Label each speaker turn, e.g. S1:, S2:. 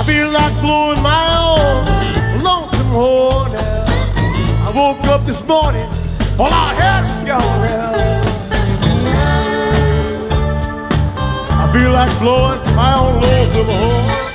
S1: feel like blowing my own lonesome horn now. I woke up this morning, all I had was gone now. I feel like blowing my own lonesome horn.